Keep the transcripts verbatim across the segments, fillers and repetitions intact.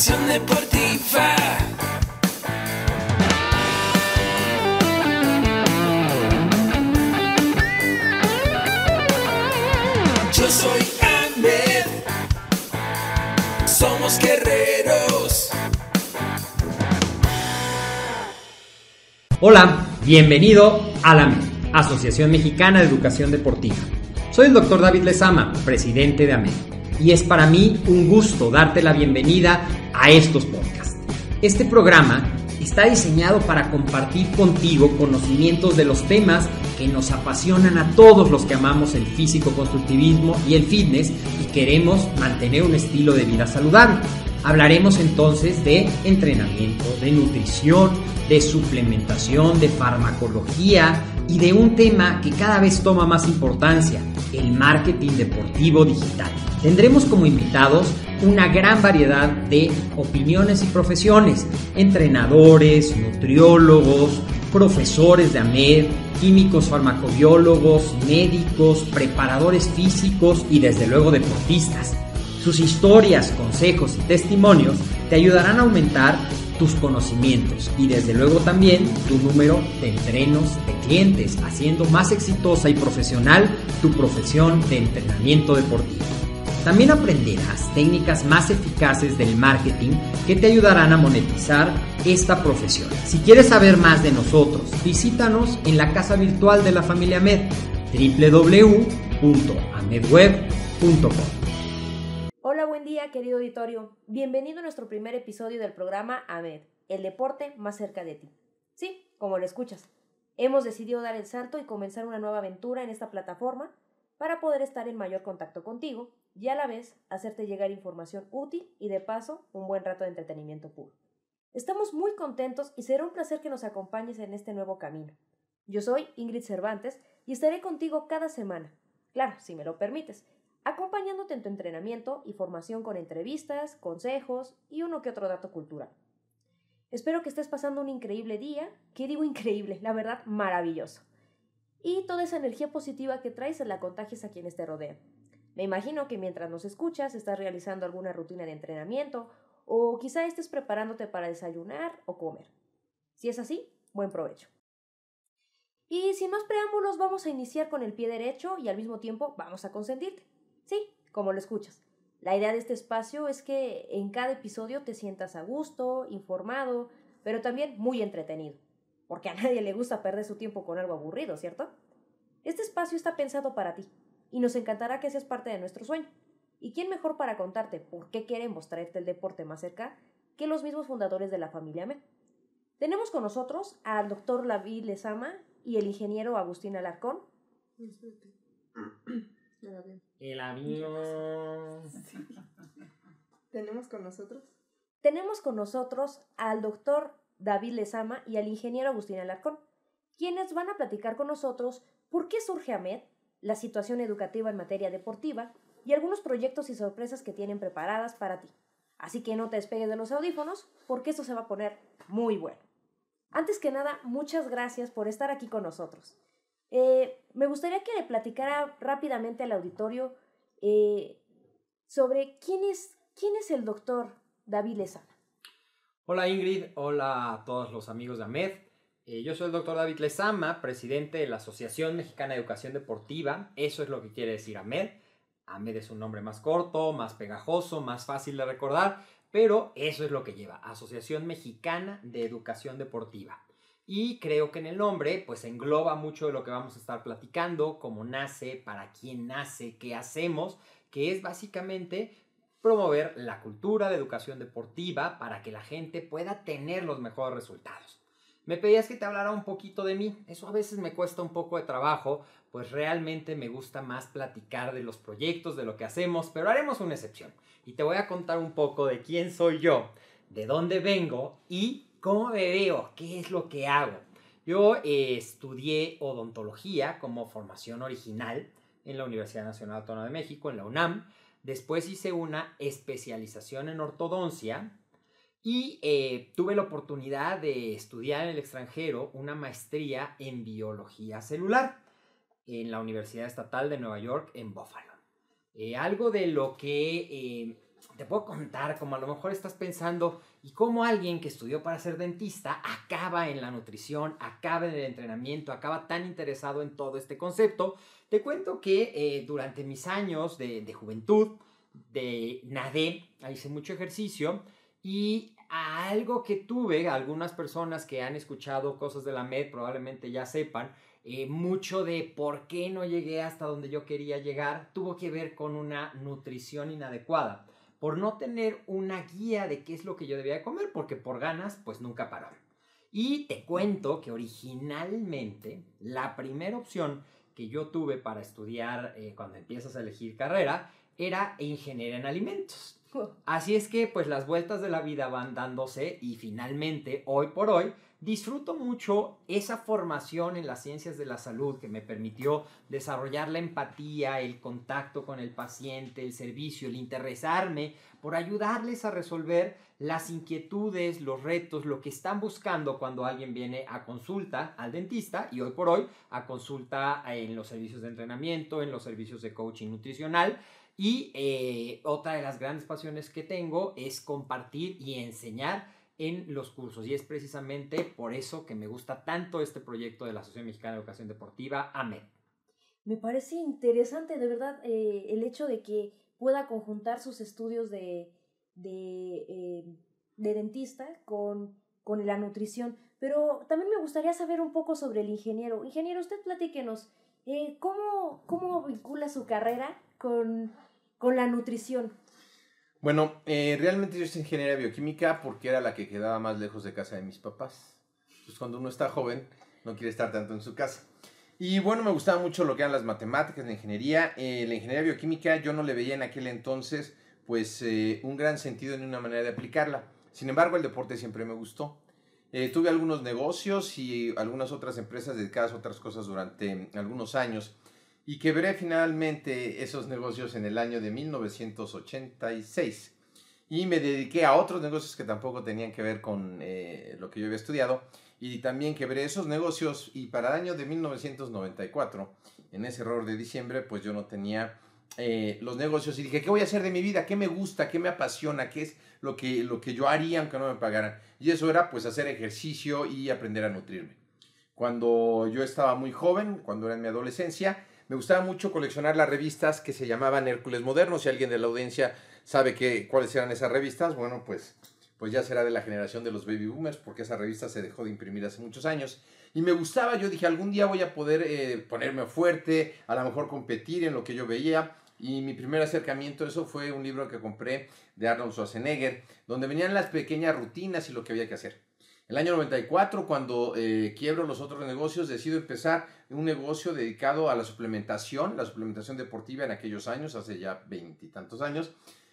Educación deportiva. Yo soy Ahmed. Somos guerreros. Hola, bienvenido a la AMED, Asociación Mexicana de Educación Deportiva. Soy el doctor David Lezama, presidente de AMED, y es para mí un gusto darte la bienvenida a estos podcasts. Este programa está diseñado para compartir contigo conocimientos de los temas que nos apasionan a todos los que amamos el físico-constructivismo y el fitness y queremos mantener un estilo de vida saludable. Hablaremos entonces de entrenamiento, de nutrición, de suplementación, de farmacología y de un tema que cada vez toma más importancia, el marketing deportivo digital. Tendremos como invitados una gran variedad de opiniones y profesiones, entrenadores, nutriólogos, profesores de AMED, químicos farmacobiólogos, médicos, preparadores físicos y desde luego deportistas. Sus historias, consejos y testimonios te ayudarán a aumentar tus conocimientos y desde luego también tu número de entrenos de clientes, haciendo más exitosa y profesional tu profesión de entrenamiento deportivo. También aprenderás técnicas más eficaces del marketing que te ayudarán a monetizar esta profesión. Si quieres saber más de nosotros, visítanos en la casa virtual de la familia AMED, doble u doble u doble u punto amedweb punto com. Hola, buen día, querido auditorio. Bienvenido a nuestro primer episodio del programa AMED, el deporte más cerca de ti. Sí, como lo escuchas, hemos decidido dar el salto y comenzar una nueva aventura en esta plataforma para poder estar en mayor contacto contigo y a la vez hacerte llegar información útil y de paso un buen rato de entretenimiento puro. Estamos muy contentos y será un placer que nos acompañes en este nuevo camino. Yo soy Ingrid Cervantes y estaré contigo cada semana, claro, si me lo permites, acompañándote en tu entrenamiento y formación con entrevistas, consejos y uno que otro dato cultural. Espero que estés pasando un increíble día, que digo increíble, la verdad maravilloso. Y toda esa energía positiva que traes la contagies a quienes te rodean. Me imagino que mientras nos escuchas estás realizando alguna rutina de entrenamiento o quizá estés preparándote para desayunar o comer. Si es así, buen provecho. Y sin más preámbulos, vamos a iniciar con el pie derecho y al mismo tiempo vamos a consentirte. Sí, como lo escuchas. La idea de este espacio es que en cada episodio te sientas a gusto, informado, pero también muy entretenido. Porque a nadie le gusta perder su tiempo con algo aburrido, ¿cierto? Este espacio está pensado para ti y nos encantará que seas parte de nuestro sueño. ¿Y quién mejor para contarte por qué queremos traerte el deporte más cerca que los mismos fundadores de la familia AMED? Tenemos con nosotros al doctor David Lezama y el ingeniero Agustín Alarcón. El avión. Sí. ¿Tenemos con nosotros? Tenemos con nosotros al doctor David Lezama y al ingeniero Agustín Alarcón, quienes van a platicar con nosotros por qué surge AMED, la situación educativa en materia deportiva y algunos proyectos y sorpresas que tienen preparadas para ti. Así que no te despegues de los audífonos porque esto se va a poner muy bueno. Antes que nada, muchas gracias por estar aquí con nosotros. Eh, me gustaría que le platicara rápidamente al auditorio eh, sobre quién es, quién es el doctor David Lezama. Hola Ingrid, hola a todos los amigos de AMED. Eh, yo soy el doctor David Lezama, presidente de la Asociación Mexicana de Educación Deportiva. Eso es lo que quiere decir AMED. AMED es un nombre más corto, más pegajoso, más fácil de recordar, pero eso es lo que lleva, Asociación Mexicana de Educación Deportiva. Y creo que en el nombre pues engloba mucho de lo que vamos a estar platicando, cómo nace, para quién nace, qué hacemos, que es básicamente promover la cultura de educación deportiva para que la gente pueda tener los mejores resultados. Me pedías que te hablara un poquito de mí, eso a veces me cuesta un poco de trabajo, pues realmente me gusta más platicar de los proyectos, de lo que hacemos, pero haremos una excepción y te voy a contar un poco de quién soy yo, de dónde vengo y cómo me veo, qué es lo que hago. Yo eh, estudié odontología como formación original en la Universidad Nacional Autónoma de México, en la UNAM. Después hice una especialización en ortodoncia y eh, tuve la oportunidad de estudiar en el extranjero una maestría en biología celular en la Universidad Estatal de Nueva York en Buffalo. Eh, algo de lo que eh, te puedo contar, como a lo mejor estás pensando, y cómo alguien que estudió para ser dentista acaba en la nutrición, acaba en el entrenamiento, acaba tan interesado en todo este concepto. Te cuento que eh, durante mis años de, de juventud, de nadé, hice mucho ejercicio, y algo que tuve, algunas personas que han escuchado cosas de la med probablemente ya sepan, eh, mucho de por qué no llegué hasta donde yo quería llegar, tuvo que ver con una nutrición inadecuada, por no tener una guía de qué es lo que yo debía de comer, porque por ganas, pues nunca paró. Y te cuento que originalmente la primera opción que yo tuve para estudiar eh, cuando empiezas a elegir carrera era ingeniería en alimentos. Así es que pues las vueltas de la vida van dándose y finalmente, hoy por hoy, disfruto mucho esa formación en las ciencias de la salud que me permitió desarrollar la empatía, el contacto con el paciente, el servicio, el interesarme por ayudarles a resolver las inquietudes, los retos, lo que están buscando cuando alguien viene a consulta al dentista y hoy por hoy a consulta en los servicios de entrenamiento, en los servicios de coaching nutricional. Y eh, otra de las grandes pasiones que tengo es compartir y enseñar en los cursos. Y es precisamente por eso que me gusta tanto este proyecto de la Asociación Mexicana de Educación Deportiva, AMED. Me parece interesante, de verdad, eh, el hecho de que pueda conjuntar sus estudios de, de, eh, de dentista con, con la nutrición. Pero también me gustaría saber un poco sobre el ingeniero. Ingeniero, usted platíquenos, eh, ¿cómo, cómo vincula su carrera con, con la nutrición? Bueno, eh, realmente yo hice ingeniería bioquímica porque era la que quedaba más lejos de casa de mis papás. Pues cuando uno está joven, no quiere estar tanto en su casa. Y bueno, me gustaba mucho lo que eran las matemáticas, la ingeniería. Eh, la ingeniería bioquímica yo no le veía en aquel entonces pues eh, un gran sentido ni una manera de aplicarla. Sin embargo, el deporte siempre me gustó. Eh, tuve algunos negocios y algunas otras empresas dedicadas a otras cosas durante algunos años. Y quebré finalmente esos negocios en el año de mil novecientos ochenta y seis. Y me dediqué a otros negocios que tampoco tenían que ver con eh, lo que yo había estudiado. Y también quebré esos negocios y para el año de mil novecientos noventa y cuatro, en ese error de diciembre, pues yo no tenía eh, los negocios. Y dije, ¿qué voy a hacer de mi vida? ¿Qué me gusta? ¿Qué me apasiona? ¿Qué es lo que, lo que yo haría aunque no me pagaran? Y eso era pues hacer ejercicio y aprender a nutrirme. Cuando yo estaba muy joven, cuando era en mi adolescencia, me gustaba mucho coleccionar las revistas que se llamaban Hércules Moderno. Si alguien de la audiencia sabe que, cuáles eran esas revistas, bueno, pues, pues ya será de la generación de los baby boomers, porque esa revista se dejó de imprimir hace muchos años. Y me gustaba, yo dije, algún día voy a poder eh, ponerme fuerte, a lo mejor competir en lo que yo veía. Y mi primer acercamiento a eso fue un libro que compré de Arnold Schwarzenegger, donde venían las pequeñas rutinas y lo que había que hacer. El año noventa y cuatro, cuando eh, quiebro los otros negocios, decido empezar un negocio dedicado a la suplementación, la suplementación deportiva en aquellos años, hace ya veintitantos años.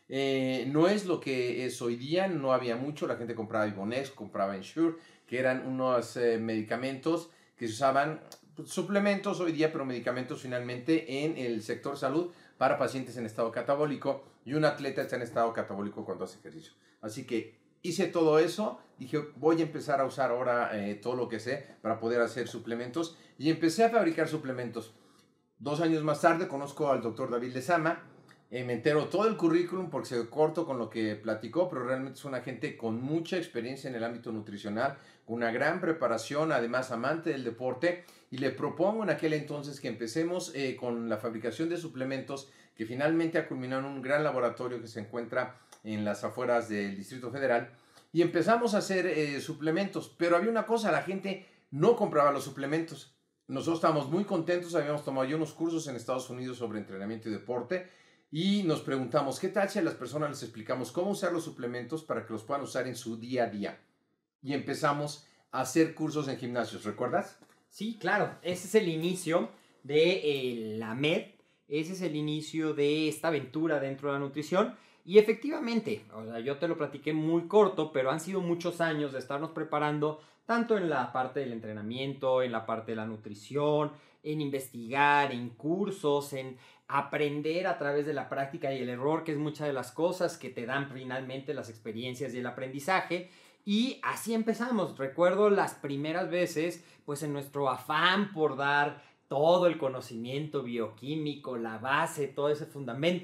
Eh, no es lo que es hoy día, no había mucho, la gente compraba Ibonex, compraba Ensure, que eran unos eh, medicamentos que se usaban, pues, suplementos hoy día, pero medicamentos finalmente en el sector salud para pacientes en estado catabólico, y un atleta está en estado catabólico cuando hace ejercicio. Así que hice todo eso, dije voy a empezar a usar ahora eh, todo lo que sé para poder hacer suplementos y empecé a fabricar suplementos. Dos años más tarde conozco al doctor David Lezama, eh, me entero todo el currículum porque se corto con lo que platicó, pero realmente es una gente con mucha experiencia en el ámbito nutricional, con una gran preparación, además amante del deporte, y le propongo en aquel entonces que empecemos eh, con la fabricación de suplementos que finalmente ha culminado en un gran laboratorio que se encuentra en las afueras del Distrito Federal, y empezamos a hacer eh, suplementos, pero había una cosa, la gente no compraba los suplementos. Nosotros estábamos muy contentos, habíamos tomado ya unos cursos en Estados Unidos sobre entrenamiento y deporte, y nos preguntamos, ¿qué tal si a las personas les explicamos cómo usar los suplementos para que los puedan usar en su día a día? Y empezamos a hacer cursos en gimnasios, ¿recuerdas? Sí, claro, ese es el inicio de eh, la AMED, ese es el inicio de esta aventura dentro de la nutrición. Y efectivamente, o sea, yo te lo platiqué muy corto, pero han sido muchos años de estarnos preparando tanto en la parte del entrenamiento, en la parte de la nutrición, en investigar, en cursos, en aprender a través de la práctica y el error, que es muchas de las cosas que te dan finalmente las experiencias y el aprendizaje. Y así empezamos. Recuerdo las primeras veces, pues en nuestro afán por dar todo el conocimiento bioquímico, la base, todo ese fundamento,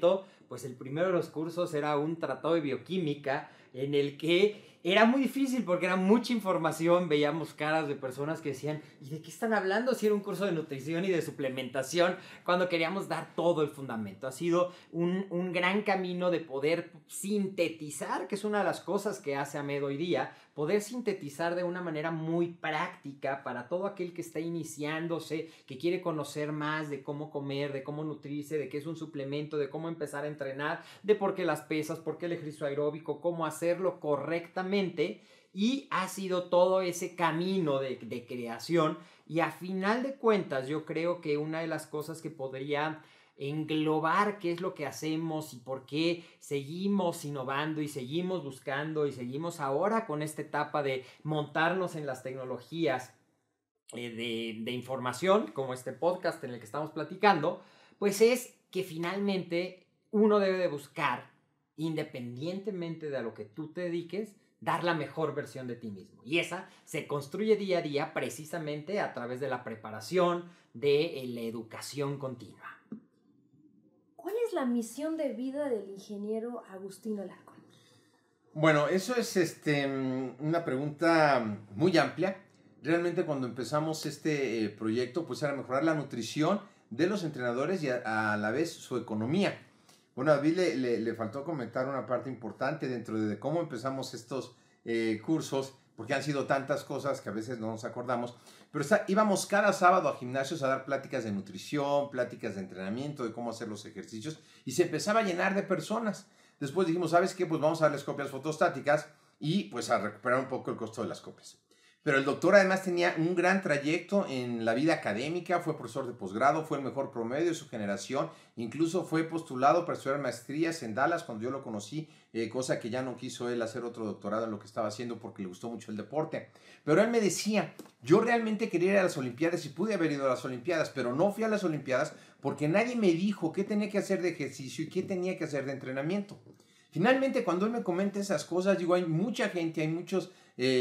pues el primero de los cursos era un tratado de bioquímica en el que era muy difícil porque era mucha información, veíamos caras de personas que decían, ¿y de qué están hablando? Si era un curso de nutrición y de suplementación, cuando queríamos dar todo el fundamento. Ha sido un, un gran camino de poder sintetizar, que es una de las cosas que hace AMED hoy día, poder sintetizar de una manera muy práctica para todo aquel que está iniciándose, que quiere conocer más de cómo comer, de cómo nutrirse, de qué es un suplemento, de cómo empezar a entrenar, de por qué las pesas, por qué el ejercicio aeróbico, cómo hacerlo correctamente. Y ha sido todo ese camino de, de creación, y a final de cuentas yo creo que una de las cosas que podría englobar qué es lo que hacemos y por qué seguimos innovando y seguimos buscando y seguimos ahora con esta etapa de montarnos en las tecnologías eh, de, de información, como este podcast en el que estamos platicando, pues es que finalmente uno debe de buscar, independientemente de a lo que tú te dediques, dar la mejor versión de ti mismo. Y esa se construye día a día precisamente a través de la preparación, de la educación continua. ¿Cuál es la misión de vida del ingeniero Agustín Alarcón? Bueno, eso es este, una pregunta muy amplia. Realmente cuando empezamos este eh, proyecto, pues era mejorar la nutrición de los entrenadores y a, a la vez su economía. Bueno, a David le, le, le faltó comentar una parte importante dentro de cómo empezamos estos eh, cursos, porque han sido tantas cosas que a veces no nos acordamos, pero está, íbamos cada sábado a gimnasios a dar pláticas de nutrición, pláticas de entrenamiento, de cómo hacer los ejercicios, y se empezaba a llenar de personas. Después dijimos, ¿sabes qué? Pues vamos a darles copias fotostáticas y pues a recuperar un poco el costo de las copias. Pero el doctor además tenía un gran trayecto en la vida académica, fue profesor de posgrado, fue el mejor promedio de su generación, incluso fue postulado para estudiar maestrías en Dallas cuando yo lo conocí, eh, cosa que ya no quiso él hacer otro doctorado en lo que estaba haciendo porque le gustó mucho el deporte. Pero él me decía, yo realmente quería ir a las Olimpiadas y pude haber ido a las Olimpiadas, pero no fui a las Olimpiadas porque nadie me dijo qué tenía que hacer de ejercicio y qué tenía que hacer de entrenamiento. Finalmente, cuando él me comenta esas cosas, digo, hay mucha gente, hay muchos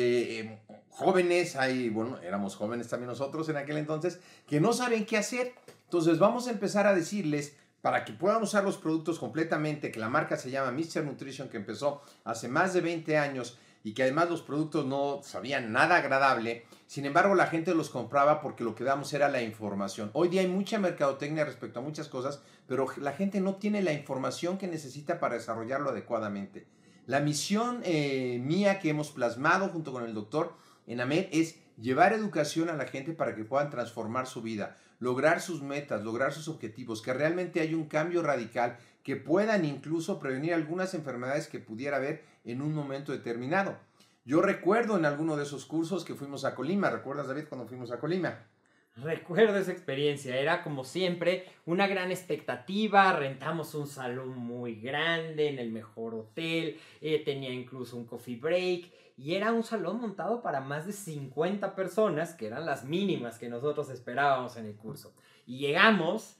eh, eh, jóvenes, hay, bueno, éramos jóvenes también nosotros en aquel entonces, que no saben qué hacer. Entonces vamos a empezar a decirles, para que puedan usar los productos completamente, que la marca se llama míster Nutrition, que empezó hace más de veinte años, y que además los productos no sabían nada agradable. Sin embargo, la gente los compraba porque lo que damos era la información. Hoy día hay mucha mercadotecnia respecto a muchas cosas, pero la gente no tiene la información que necesita para desarrollarlo adecuadamente. La misión eh, mía que hemos plasmado junto con el doctor en AMED es llevar educación a la gente para que puedan transformar su vida, lograr sus metas, lograr sus objetivos, que realmente haya un cambio radical, que puedan incluso prevenir algunas enfermedades que pudiera haber en un momento determinado. Yo recuerdo en alguno de esos cursos que fuimos a Colima. ¿Recuerdas, David, cuando fuimos a Colima? Recuerdo esa experiencia, era como siempre una gran expectativa, rentamos un salón muy grande en el mejor hotel, eh, tenía incluso un coffee break y era un salón montado para más de cincuenta personas, que eran las mínimas que nosotros esperábamos en el curso. Y llegamos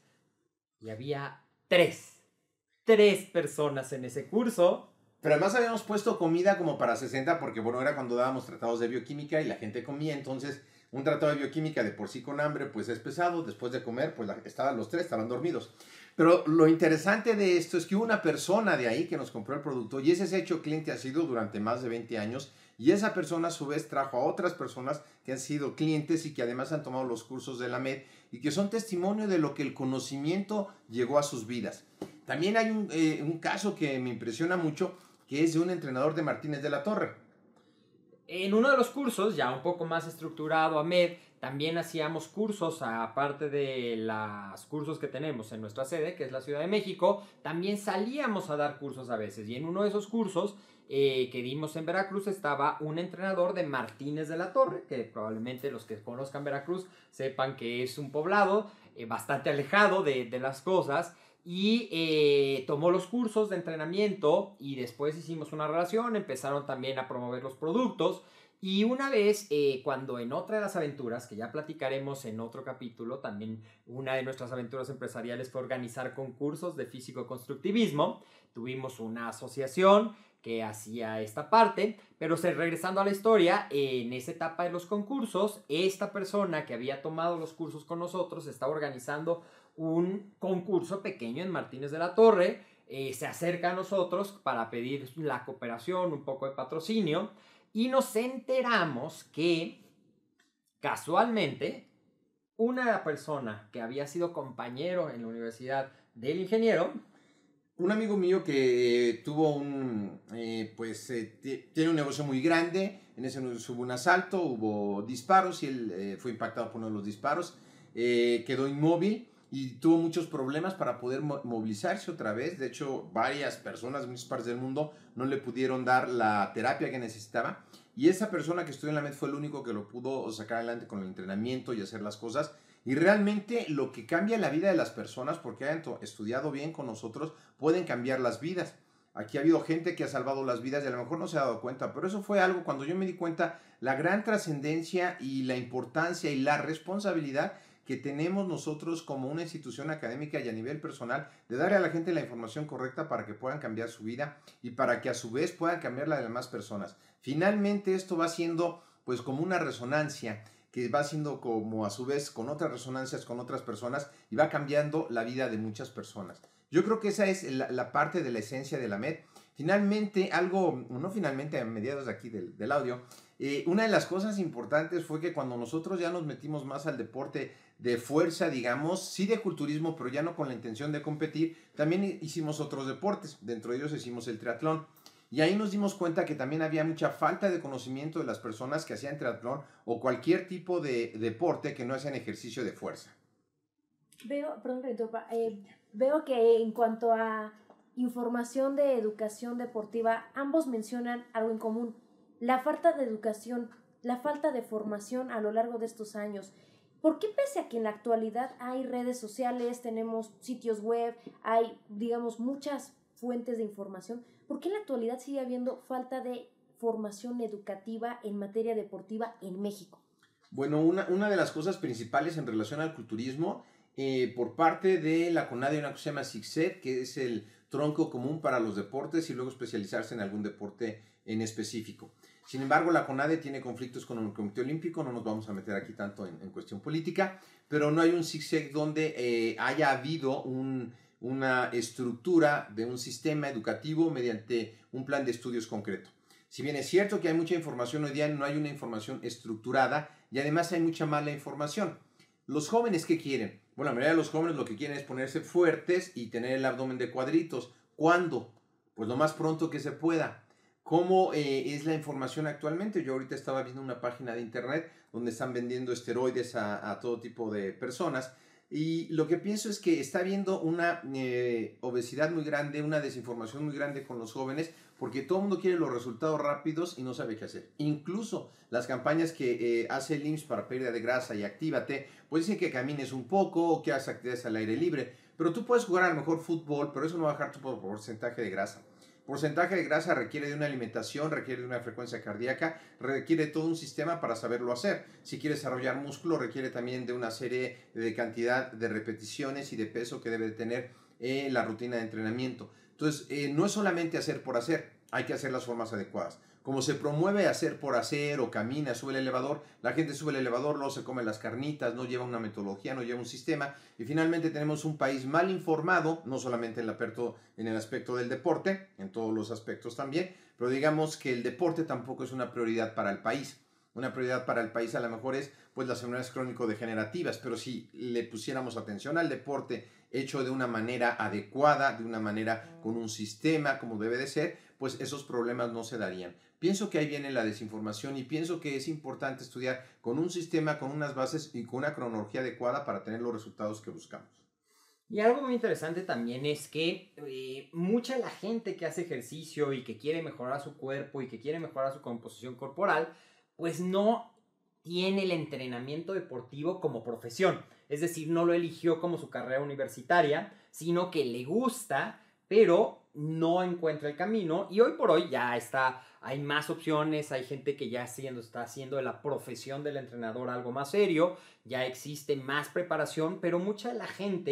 y había tres, tres personas en ese curso. Pero además habíamos puesto comida como para sesenta, porque bueno, era cuando dábamos tratados de bioquímica y la gente comía, entonces un tratado de bioquímica de por sí con hambre pues es pesado, después de comer pues la, estaban los tres, estaban dormidos. Pero lo interesante de esto es que hubo una persona de ahí que nos compró el producto y ese se ha hecho cliente, ha sido durante más de veinte años, y esa persona a su vez trajo a otras personas que han sido clientes y que además han tomado los cursos de la AMED y que son testimonio de lo que el conocimiento llegó a sus vidas. También hay un, eh, un caso que me impresiona mucho, que es de un entrenador de Martínez de la Torre. En uno de los cursos, ya un poco más estructurado, AMED, también hacíamos cursos, aparte de los cursos que tenemos en nuestra sede, que es la Ciudad de México, también salíamos a dar cursos a veces. Y en uno de esos cursos eh, que dimos en Veracruz estaba un entrenador de Martínez de la Torre, que probablemente los que conozcan Veracruz sepan que es un poblado eh, bastante alejado de, de las cosas. Y eh, tomó los cursos de entrenamiento y después hicimos una relación, empezaron también a promover los productos y una vez eh, cuando en otra de las aventuras, que ya platicaremos en otro capítulo, también una de nuestras aventuras empresariales fue organizar concursos de físico-constructivismo, tuvimos una asociación que hacía esta parte, pero se, regresando a la historia, eh, en esa etapa de los concursos, esta persona que había tomado los cursos con nosotros estaba organizando un concurso pequeño en Martínez de la Torre, eh, se acerca a nosotros para pedir la cooperación, un poco de patrocinio, y nos enteramos que casualmente una persona que había sido compañero en la universidad del ingeniero, un amigo mío que eh, tuvo un, eh, pues, eh, tiene un negocio muy grande, en ese negocio hubo un asalto, hubo disparos y él eh, fue impactado por uno de los disparos, eh, quedó inmóvil y tuvo muchos problemas para poder mo movilizarse otra vez. De hecho, varias personas de muchas partes del mundo no le pudieron dar la terapia que necesitaba y esa persona que estudió en la MED fue el único que lo pudo sacar adelante con el entrenamiento y hacer las cosas. Y realmente lo que cambia la vida de las personas, porque hayan estudiado bien con nosotros, pueden cambiar las vidas. Aquí ha habido gente que ha salvado las vidas y a lo mejor no se ha dado cuenta, pero eso fue algo cuando yo me di cuenta, la gran trascendencia y la importancia y la responsabilidad que tenemos nosotros como una institución académica y a nivel personal de darle a la gente la información correcta para que puedan cambiar su vida y para que a su vez puedan cambiar la de las demás personas. Finalmente esto va siendo pues como una resonancia que va siendo como a su vez con otras resonancias con otras personas y va cambiando la vida de muchas personas. Yo creo que esa es la, la parte de la esencia de la MED. Finalmente, algo, no finalmente a mediados de aquí del, del audio, eh, una de las cosas importantes fue que cuando nosotros ya nos metimos más al deporte de fuerza, digamos, sí de culturismo, pero ya no con la intención de competir, también hicimos otros deportes, dentro de ellos hicimos el triatlón. Y ahí nos dimos cuenta que también había mucha falta de conocimiento de las personas que hacían triatlón o cualquier tipo de deporte que no hacían ejercicio de fuerza. Veo, perdón que me interrumpa, eh, veo que en cuanto a información de educación deportiva, ambos mencionan algo en común, la falta de educación, la falta de formación a lo largo de estos años. ¿Por qué pese a que en la actualidad hay redes sociales, tenemos sitios web, hay, digamos, muchas fuentes de información, ¿por qué en la actualidad sigue habiendo falta de formación educativa en materia deportiva en México? Bueno, una, una de las cosas principales en relación al culturismo, eh, por parte de la CONADE hay una cosa que se llama SICSET, que es el tronco común para los deportes y luego especializarse en algún deporte en específico. Sin embargo, la CONADE tiene conflictos con el Comité Olímpico, no nos vamos a meter aquí tanto en, en cuestión política, pero no hay un SICSET donde eh, haya habido un... una estructura de un sistema educativo mediante un plan de estudios concreto. Si bien es cierto que hay mucha información hoy día, no hay una información estructurada y además hay mucha mala información. ¿Los jóvenes qué quieren? Bueno, la mayoría de los jóvenes lo que quieren es ponerse fuertes y tener el abdomen de cuadritos. ¿Cuándo? Pues lo más pronto que se pueda. ¿Cómo eh, es la información actualmente? Yo ahorita estaba viendo una página de internet donde están vendiendo esteroides a, a todo tipo de personas. Y lo que pienso es que está habiendo una eh, obesidad muy grande, una desinformación muy grande con los jóvenes, porque todo el mundo quiere los resultados rápidos y no sabe qué hacer. Incluso las campañas que eh, hace el I M S S para pérdida de grasa y Actívate, pues dicen que camines un poco o que hagas actividades al aire libre, pero tú puedes jugar a lo mejor fútbol, pero eso no va a bajar tu porcentaje de grasa. Porcentaje de grasa requiere de una alimentación, requiere de una frecuencia cardíaca, requiere todo un sistema para saberlo hacer. Si quieres desarrollar músculo, requiere también de una serie de cantidad de repeticiones y de peso que debe tener eh, la rutina de entrenamiento. Entonces, eh, no es solamente hacer por hacer, hay que hacer las formas adecuadas. Como se promueve hacer por hacer o camina, sube el elevador, la gente sube el elevador, luego se come las carnitas, no lleva una metodología, no lleva un sistema y finalmente tenemos un país mal informado, no solamente en el, aspecto, en el aspecto del deporte, en todos los aspectos también, pero digamos que el deporte tampoco es una prioridad para el país. Una prioridad para el país a lo mejor es pues las enfermedades crónico-degenerativas, pero si le pusiéramos atención al deporte hecho de una manera adecuada, de una manera con un sistema como debe de ser, pues esos problemas no se darían. Pienso que ahí viene la desinformación y pienso que es importante estudiar con un sistema, con unas bases y con una cronología adecuada para tener los resultados que buscamos. Y algo muy interesante también es que eh, mucha de la gente que hace ejercicio y que quiere mejorar su cuerpo y que quiere mejorar su composición corporal, pues no tiene el entrenamiento deportivo como profesión. Es decir, no lo eligió como su carrera universitaria, sino que le gusta, pero no encuentra el camino. Y hoy por hoy ya está, hay más opciones, hay gente que ya haciendo, está haciendo de la profesión del entrenador algo más serio, ya existe más preparación, pero mucha de la gente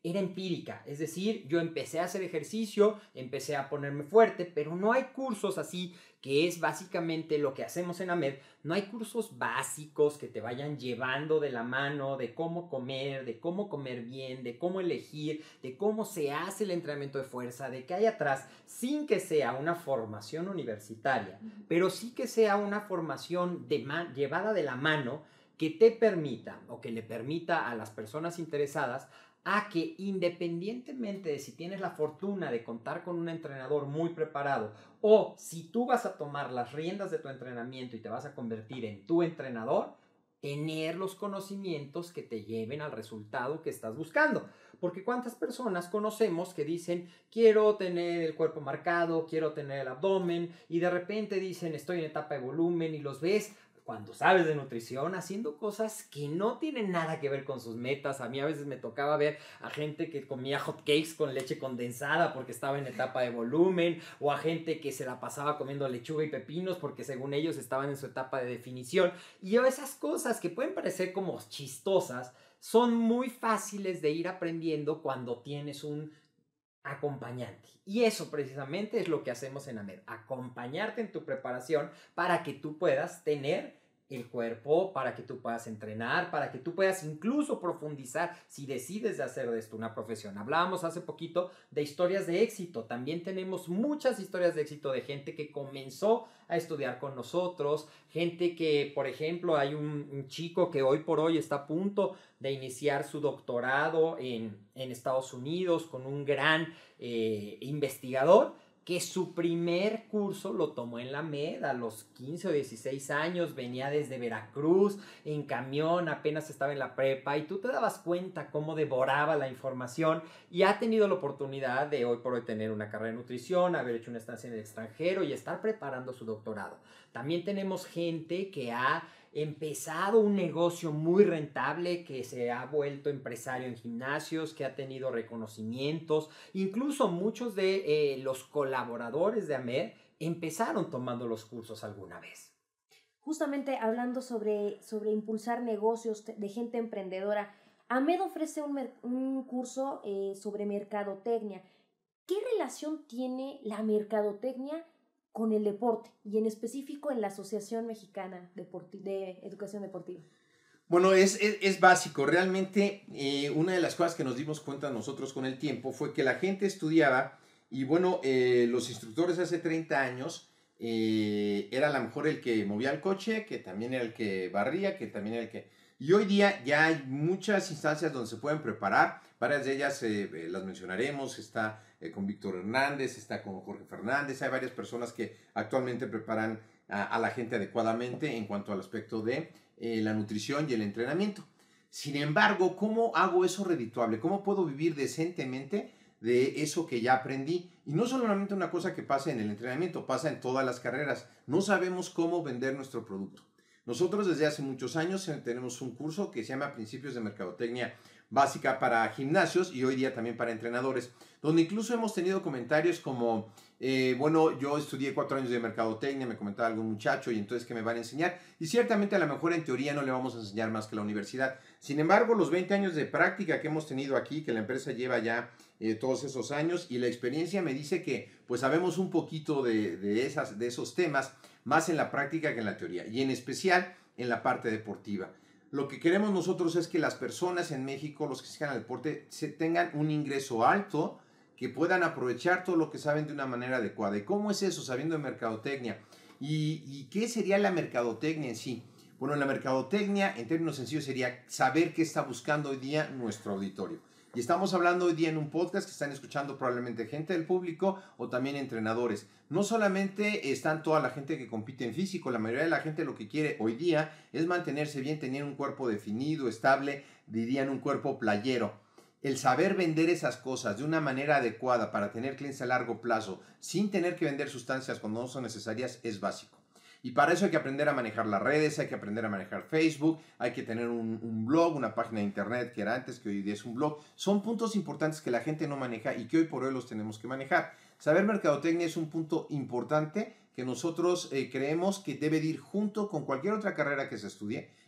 era empírica, es decir, yo empecé a hacer ejercicio, empecé a ponerme fuerte, pero no hay cursos así, que es básicamente lo que hacemos en AMED, no hay cursos básicos que te vayan llevando de la mano de cómo comer, de cómo comer bien, de cómo elegir, de cómo se hace el entrenamiento de fuerza, de qué hay atrás, sin que sea una formación universitaria, pero sí que sea una formación de ma- llevada de la mano que te permita o que le permita a las personas interesadas a que independientemente de si tienes la fortuna de contar con un entrenador muy preparado o si tú vas a tomar las riendas de tu entrenamiento y te vas a convertir en tu entrenador, tener los conocimientos que te lleven al resultado que estás buscando. Porque cuántas personas conocemos que dicen, quiero tener el cuerpo marcado, quiero tener el abdomen, y de repente dicen, estoy en etapa de volumen, y los ves cuando sabes de nutrición, haciendo cosas que no tienen nada que ver con sus metas. A mí a veces me tocaba ver a gente que comía hot cakes con leche condensada porque estaba en etapa de volumen, o a gente que se la pasaba comiendo lechuga y pepinos porque según ellos estaban en su etapa de definición. Y esas cosas que pueden parecer como chistosas, son muy fáciles de ir aprendiendo cuando tienes un acompañante. Y eso precisamente es lo que hacemos en AMED, acompañarte en tu preparación para que tú puedas tener el cuerpo, para que tú puedas entrenar, para que tú puedas incluso profundizar si decides de hacer de esto una profesión. Hablábamos hace poquito de historias de éxito. También tenemos muchas historias de éxito de gente que comenzó a estudiar con nosotros, gente que, por ejemplo, hay un, un chico que hoy por hoy está a punto de iniciar su doctorado en, en Estados Unidos con un gran eh, investigador, que su primer curso lo tomó en la AMED a los quince o dieciséis años, venía desde Veracruz en camión, apenas estaba en la prepa, y tú te dabas cuenta cómo devoraba la información, y ha tenido la oportunidad de hoy por hoy tener una carrera de nutrición, haber hecho una estancia en el extranjero y estar preparando su doctorado. También tenemos gente que ha empezado un negocio muy rentable, que se ha vuelto empresario en gimnasios, que ha tenido reconocimientos. Incluso muchos de eh, los colaboradores de AMED empezaron tomando los cursos alguna vez. Justamente hablando sobre, sobre impulsar negocios de gente emprendedora, AMED ofrece un, mer- un curso eh, sobre mercadotecnia. ¿Qué relación tiene la mercadotecnia con el deporte y en específico en la Asociación Mexicana Deporti- de Educación Deportiva? Bueno, es, es, es básico. Realmente eh, una de las cosas que nos dimos cuenta nosotros con el tiempo fue que la gente estudiaba y bueno, eh, los instructores hace treinta años eh, era a lo mejor el que movía el coche, que también era el que barría, que también era el que... Y hoy día ya hay muchas instancias donde se pueden preparar, varias de ellas eh, eh, las mencionaremos, está eh, con Víctor Hernández, está con Jorge Fernández, hay varias personas que actualmente preparan a, a la gente adecuadamente en cuanto al aspecto de eh, la nutrición y el entrenamiento. Sin embargo, ¿cómo hago eso redituable? ¿Cómo puedo vivir decentemente de eso que ya aprendí? Y no solamente una cosa que pasa en el entrenamiento, pasa en todas las carreras. No sabemos cómo vender nuestro producto. Nosotros desde hace muchos años tenemos un curso que se llama Principios de Mercadotecnia Básica para gimnasios y hoy día también para entrenadores, donde incluso hemos tenido comentarios como, eh, bueno, yo estudié cuatro años de mercadotecnia, me comentaba algún muchacho, y entonces ¿qué me van a enseñar? Y ciertamente a lo mejor en teoría no le vamos a enseñar más que la universidad. Sin embargo, los veinte años de práctica que hemos tenido aquí, que la empresa lleva ya eh, todos esos años, y la experiencia me dice que pues sabemos un poquito de, de, esas, de esos temas, más en la práctica que en la teoría, y en especial en la parte deportiva. Lo que queremos nosotros es que las personas en México, los que se dedican al deporte, se tengan un ingreso alto, que puedan aprovechar todo lo que saben de una manera adecuada. ¿Y cómo es eso? Sabiendo de mercadotecnia. ¿Y, y qué sería la mercadotecnia en sí? Bueno, la mercadotecnia, en términos sencillos, sería saber qué está buscando hoy día nuestro auditorio. Y estamos hablando hoy día en un podcast que están escuchando probablemente gente del público o también entrenadores. No solamente están toda la gente que compite en físico, la mayoría de la gente lo que quiere hoy día es mantenerse bien, tener un cuerpo definido, estable, dirían un cuerpo playero. El saber vender esas cosas de una manera adecuada para tener clientes a largo plazo, sin tener que vender sustancias cuando no son necesarias, es básico. Y para eso hay que aprender a manejar las redes, hay que aprender a manejar Facebook, hay que tener un, un blog, una página de internet que era antes, que hoy día es un blog. Son puntos importantes que la gente no maneja y que hoy por hoy los tenemos que manejar. Saber mercadotecnia es un punto importante que nosotros eh, creemos que debe ir junto con cualquier otra carrera que se estudie.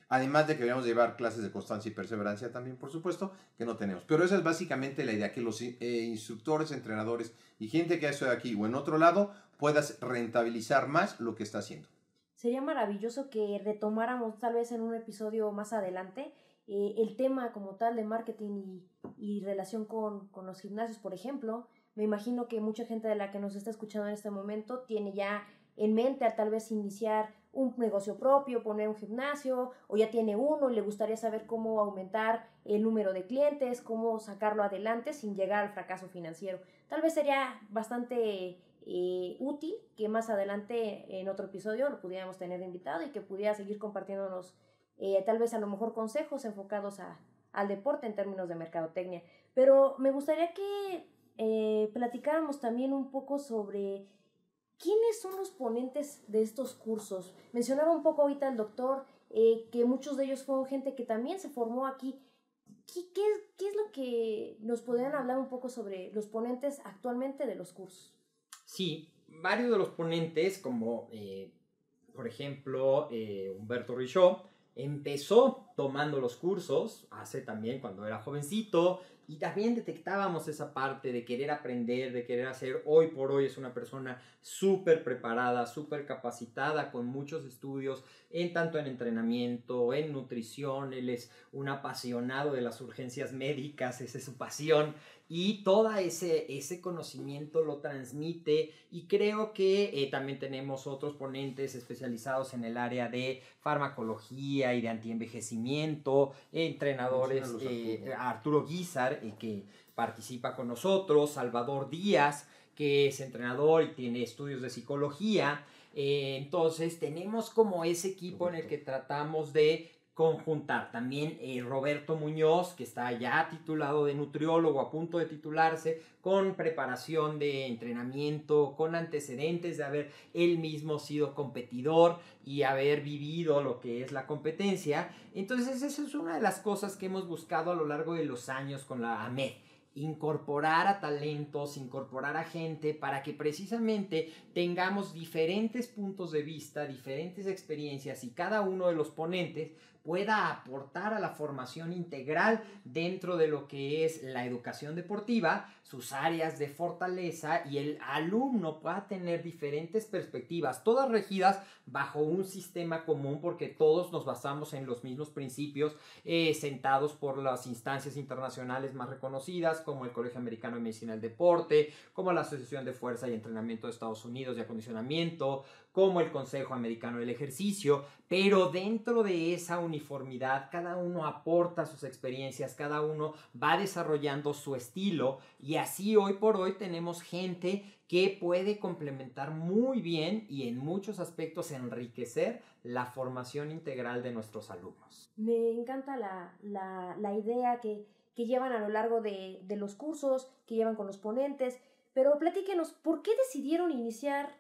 Además de que deberíamos llevar clases de constancia y perseverancia también, por supuesto, que no tenemos. Pero esa es básicamente la idea, que los eh, instructores, entrenadores y gente que ha estado aquí o en otro lado puedas rentabilizar más lo que está haciendo. Sería maravilloso que retomáramos tal vez en un episodio más adelante eh, el tema como tal de marketing y, y relación con, con los gimnasios, por ejemplo. Me imagino que mucha gente de la que nos está escuchando en este momento tiene ya en mente a tal vez iniciar un negocio propio, poner un gimnasio, o ya tiene uno y le gustaría saber cómo aumentar el número de clientes, cómo sacarlo adelante sin llegar al fracaso financiero. Tal vez sería bastante eh, útil que más adelante en otro episodio lo pudiéramos tener de invitado y que pudiera seguir compartiéndonos eh, tal vez a lo mejor consejos enfocados a, al deporte en términos de mercadotecnia. Pero me gustaría que eh, platicáramos también un poco sobre ¿quiénes son los ponentes de estos cursos? Mencionaba un poco ahorita el doctor eh, que muchos de ellos fueron gente que también se formó aquí. ¿Qué, qué, ¿Qué es lo que nos podrían hablar un poco sobre los ponentes actualmente de los cursos? Sí, varios de los ponentes, como eh, por ejemplo eh, Humberto Richaud, empezó tomando los cursos hace también cuando era jovencito y también detectábamos esa parte de querer aprender, de querer hacer. Hoy por hoy es una persona súper preparada, súper capacitada, con muchos estudios, en tanto en entrenamiento, en nutrición. Él es un apasionado de las urgencias médicas, esa es su pasión. Y todo ese, ese conocimiento lo transmite y creo que eh, también tenemos otros ponentes especializados en el área de farmacología y de antienvejecimiento, entrenadores, eh, Arturo Guizar, eh, que participa con nosotros, Salvador Díaz, que es entrenador y tiene estudios de psicología. Eh, entonces tenemos como ese equipo en el que tratamos de conjuntar. También eh, Roberto Muñoz, que está ya titulado de nutriólogo, a punto de titularse, con preparación de entrenamiento, con antecedentes de haber él mismo sido competidor y haber vivido lo que es la competencia. Entonces esa es una de las cosas que hemos buscado a lo largo de los años con la AMED. Incorporar a talentos, incorporar a gente para que precisamente tengamos diferentes puntos de vista, diferentes experiencias y cada uno de los ponentes pueda aportar a la formación integral dentro de lo que es la educación deportiva, sus áreas de fortaleza, y el alumno pueda tener diferentes perspectivas, todas regidas bajo un sistema común, porque todos nos basamos en los mismos principios, eh, sentados por las instancias internacionales más reconocidas, como el Colegio Americano de Medicina del Deporte, como la Asociación de Fuerza y Entrenamiento de Estados Unidos de Acondicionamiento, como el Consejo Americano del Ejercicio, pero dentro de esa uniformidad cada uno aporta sus experiencias, cada uno va desarrollando su estilo, y así hoy por hoy tenemos gente que puede complementar muy bien y en muchos aspectos enriquecer la formación integral de nuestros alumnos. Me encanta la, la, la idea que, que llevan a lo largo de, de los cursos, que llevan con los ponentes, pero platíquenos, ¿por qué decidieron iniciar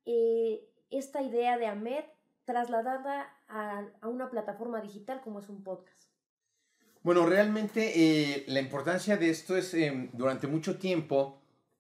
eh, esta idea de AMED, trasladarla a, a una plataforma digital como es un podcast? Bueno, realmente eh, la importancia de esto es eh, durante mucho tiempo,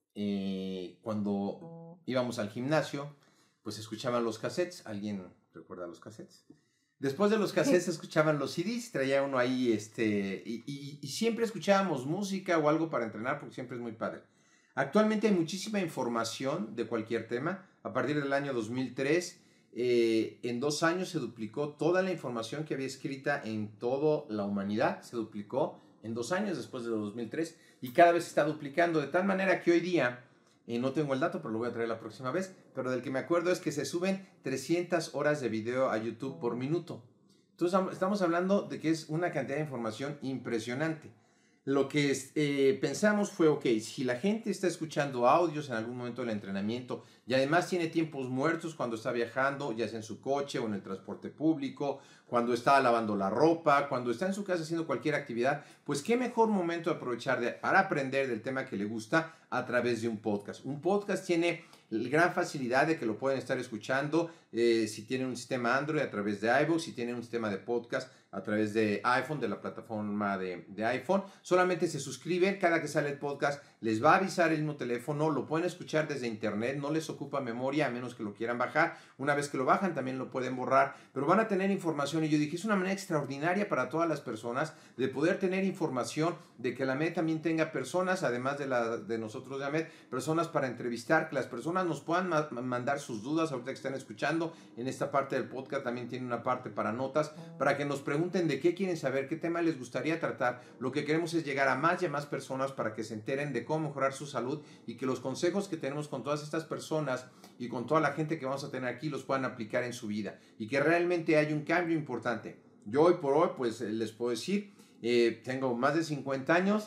eh, cuando íbamos al gimnasio, pues escuchaban los cassettes. ¿Alguien recuerda los cassettes? Después de los cassettes escuchaban los C Ds, traía uno ahí, este, y, y, y siempre escuchábamos música o algo para entrenar, porque siempre es muy padre. Actualmente hay muchísima información de cualquier tema. A partir del año dos mil tres, eh, en dos años se duplicó toda la información que había escrita en toda la humanidad, se duplicó en dos años después de dos mil tres, y cada vez se está duplicando, de tal manera que hoy día, eh, no tengo el dato, pero lo voy a traer la próxima vez, pero del que me acuerdo es que se suben trescientas horas de video a YouTube por minuto. Entonces estamos hablando de que es una cantidad de información impresionante. Lo que eh, pensamos fue, ok, si la gente está escuchando audios en algún momento del entrenamiento y además tiene tiempos muertos cuando está viajando, ya sea en su coche o en el transporte público, cuando está lavando la ropa, cuando está en su casa haciendo cualquier actividad, pues qué mejor momento de aprovechar de, para aprender del tema que le gusta a través de un podcast. Un podcast tiene la gran facilidad de que lo pueden estar escuchando eh, si tienen un sistema Android a través de iVoox, si tienen un sistema de podcast a través de iPhone, de la plataforma de, de iPhone. Solamente se suscriben, cada que sale el podcast les va a avisar el mismo teléfono, lo pueden escuchar desde internet, no les ocupa memoria a menos que lo quieran bajar. Una vez que lo bajan también lo pueden borrar, pero van a tener información y yo dije, es una manera extraordinaria para todas las personas de poder tener información, de que la AMED también tenga personas, además de, la, de nosotros de AMED, personas para entrevistar, que las personas nos puedan ma mandar sus dudas, ahorita que están escuchando, en esta parte del podcast también tiene una parte para notas, para que nos pregunten de qué quieren saber, qué tema les gustaría tratar. Lo que queremos es llegar a más y a más personas para que se enteren de cómo mejorar su salud y que los consejos que tenemos con todas estas personas y con toda la gente que vamos a tener aquí los puedan aplicar en su vida y que realmente hay un cambio importante. Yo hoy por hoy pues les puedo decir, eh, tengo más de cincuenta años,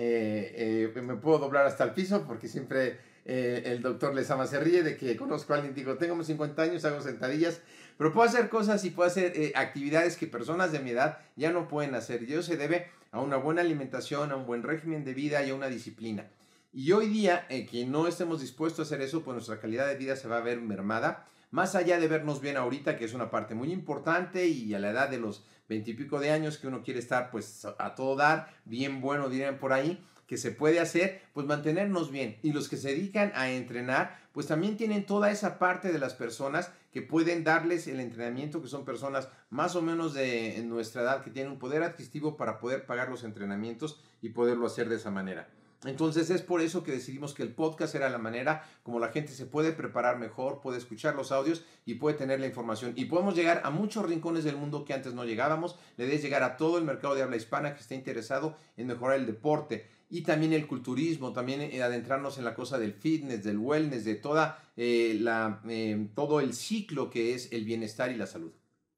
eh, eh, me puedo doblar hasta el piso porque siempre eh, el doctor Lezama se ríe de que conozco a alguien, digo, tengo cincuenta años, hago sentadillas, pero puedo hacer cosas y puedo hacer eh, actividades que personas de mi edad ya no pueden hacer, y eso se debe a una buena alimentación, a un buen régimen de vida y a una disciplina. Y hoy día, eh, que no estemos dispuestos a hacer eso, pues nuestra calidad de vida se va a ver mermada. Más allá de vernos bien ahorita, que es una parte muy importante, y a la edad de los veintipico de años que uno quiere estar pues a todo dar, bien bueno dirían por ahí, que se puede hacer, pues mantenernos bien. Y los que se dedican a entrenar, pues también tienen toda esa parte de las personas que pueden darles el entrenamiento, que son personas más o menos de nuestra edad, que tienen un poder adquisitivo para poder pagar los entrenamientos y poderlo hacer de esa manera. Entonces es por eso que decidimos que el podcast era la manera como la gente se puede preparar mejor, puede escuchar los audios y puede tener la información. Y podemos llegar a muchos rincones del mundo que antes no llegábamos. Le debes llegar a todo el mercado de habla hispana que esté interesado en mejorar el deporte y también el culturismo, también eh, adentrarnos en la cosa del fitness, del wellness, de toda, eh, la, eh, todo el ciclo que es el bienestar y la salud.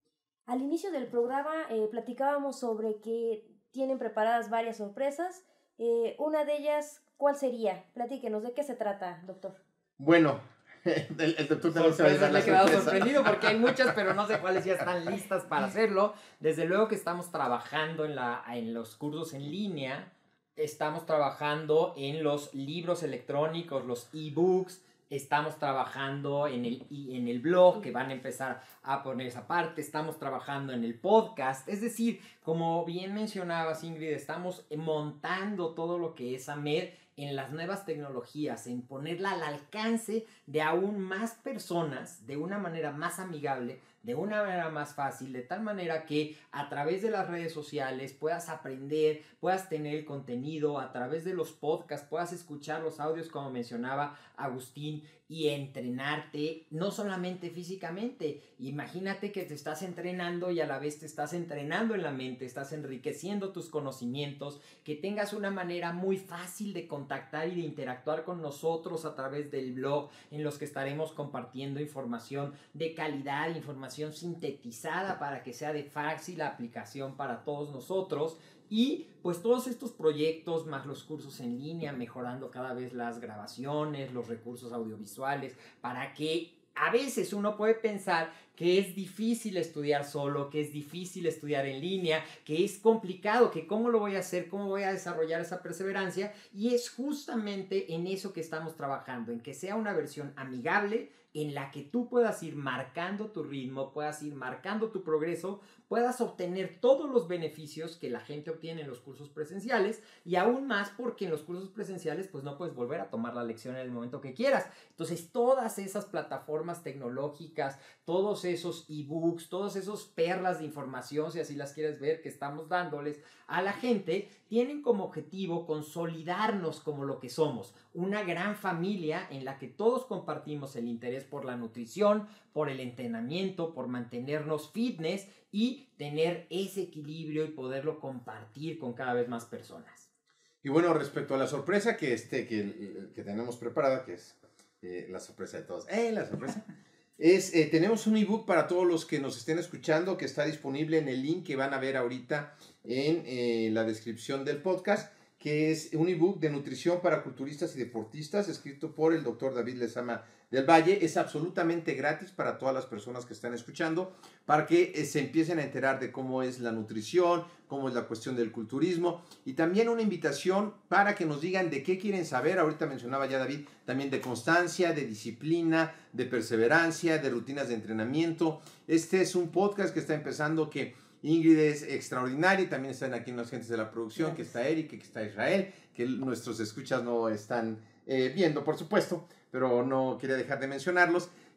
Al inicio del programa eh, platicábamos sobre que tienen preparadas varias sorpresas. Eh, una de ellas, ¿cuál sería? Platíquenos, ¿de qué se trata, doctor? Bueno, el, el doctor también se va a llevar Me la he quedado sorpresa. sorprendido porque hay muchas, pero no sé cuáles ya están listas para hacerlo. Desde luego que estamos trabajando en, la, en los cursos en línea, estamos trabajando en los libros electrónicos, los e-books, estamos trabajando en el, en el blog, que van a empezar a poner esa parte, estamos trabajando en el podcast, es decir, como bien mencionabas, Ingrid, estamos montando todo lo que es AMED en las nuevas tecnologías, en ponerla al alcance de aún más personas, de una manera más amigable, de una manera más fácil, de tal manera que a través de las redes sociales puedas aprender, puedas tener el contenido, a través de los podcasts puedas escuchar los audios como mencionaba Agustín y entrenarte, no solamente físicamente. Imagínate que te estás entrenando y a la vez te estás entrenando en la mente, estás enriqueciendo tus conocimientos, que tengas una manera muy fácil de contactar y de interactuar con nosotros a través del blog, en los que estaremos compartiendo información de calidad, información sintetizada para que sea de fácil aplicación para todos nosotros. Y pues todos estos proyectos, más los cursos en línea, mejorando cada vez las grabaciones, los recursos audiovisuales, para que a veces uno puede pensar que es difícil estudiar solo, que es difícil estudiar en línea, que es complicado, que cómo lo voy a hacer, cómo voy a desarrollar esa perseverancia, y es justamente en eso que estamos trabajando, en que sea una versión amigable, en la que tú puedas ir marcando tu ritmo, puedas ir marcando tu progreso, puedas obtener todos los beneficios que la gente obtiene en los cursos presenciales, y aún más porque en los cursos presenciales pues no puedes volver a tomar la lección en el momento que quieras. Entonces todas esas plataformas tecnológicas, todos esos ebooks, todos esos perlas de información, si así las quieres ver, que estamos dándoles a la gente, tienen como objetivo consolidarnos como lo que somos, una gran familia en la que todos compartimos el interés por la nutrición, por el entrenamiento, por mantenernos fitness y tener ese equilibrio y poderlo compartir con cada vez más personas. Y bueno, respecto a la sorpresa que, este, que, que tenemos preparada, que es eh, la sorpresa de todos, ¡eh, la sorpresa! Es, eh, tenemos un ebook para todos los que nos estén escuchando, que está disponible en el link que van a ver ahorita en eh, la descripción del podcast, que es un ebook de nutrición para culturistas y deportistas, escrito por el doctor David Lezama del Valle. Es absolutamente gratis para todas las personas que están escuchando, para que eh, se empiecen a enterar de cómo es la nutrición, cómo es la cuestión del culturismo, y también una invitación para que nos digan de qué quieren saber. Ahorita mencionaba ya David, también de constancia, de disciplina, de perseverancia, de rutinas de entrenamiento. Este es un podcast que está empezando, que Ingrid es extraordinaria, y también están aquí las gentes de la producción, que está Eric, que está Israel, que nuestros escuchas no están eh, viendo, por supuesto, pero no quería dejar de mencionarlos.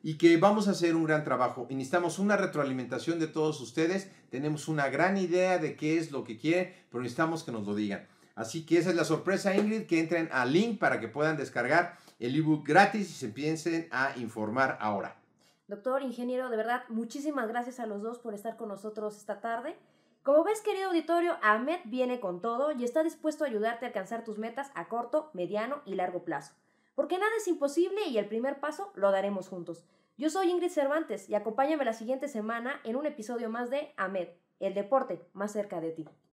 y que vamos a hacer un gran trabajo. Y necesitamos una retroalimentación de todos ustedes. Tenemos una gran idea de qué es lo que quieren, pero necesitamos que nos lo digan. Así que esa es la sorpresa, Ingrid, que entren al link para que puedan descargar el ebook gratis y se empiecen a informar ahora. Doctor, ingeniero, de verdad, muchísimas gracias a los dos por estar con nosotros esta tarde. Como ves, querido auditorio, AMED viene con todo y está dispuesto a ayudarte a alcanzar tus metas a corto, mediano y largo plazo. Porque nada es imposible y el primer paso lo daremos juntos. Yo soy Ingrid Cervantes y acompáñame la siguiente semana en un episodio más de AMED, el deporte más cerca de ti.